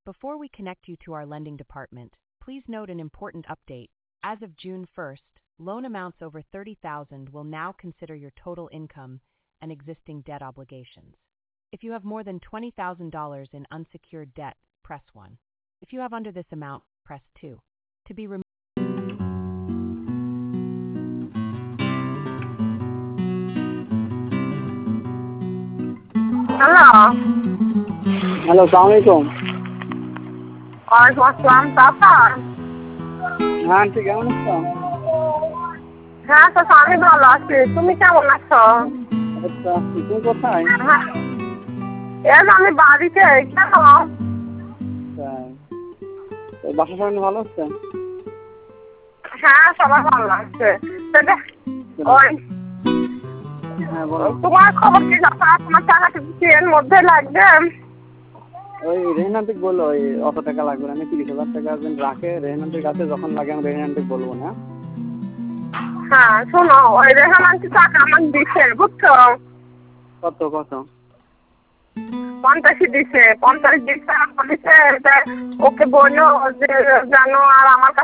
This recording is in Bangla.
Before we connect you to our lending department, please note an important update. As of June 1st, loan amounts over $30,000 will now consider your total income and existing debt obligations. If you have more than $20,000 in unsecured debt, press 1. If you have under this amount, press 2. To be removed. Hello. Hello, সালাম আলাইকুম। ওয়ালাইকুম আসসালাম, চাচা। হ্যাঁ আন্টি, কেমন আছো? হ্যাঁ চাচা, আমি ভালো আছি। তুমি কেমন আছো? আচ্ছা, তুমি কোথায়? হ্যাঁ, এই যে আমি বাড়িতে। কেন? তাই, বাসার সবাই ভালো আছে? হ্যাঁ, সবাই ভালো আছে। ওই হ্যাঁ বলো। তোমার খবর কি চাচা? তোমার টাকাটা কি এর মধ্যে লাগবে? ওই রেহানান্তিক বললো ওই অত টাকা লাগবে না, 30,000 টাকা রাখে রেহানান্তির কাছে, যখন লাগে আমি রেহানান্তিক বলবো না। হ্যাঁ শোনো, ওই রেহানান্তি টাকা আমাকে দিচ্ছে, বুঝছো? কত কত? 50 দিছে, 50 দিচ্ছে। বলেছে ওকে বললো যে যেন আর আমার কাছে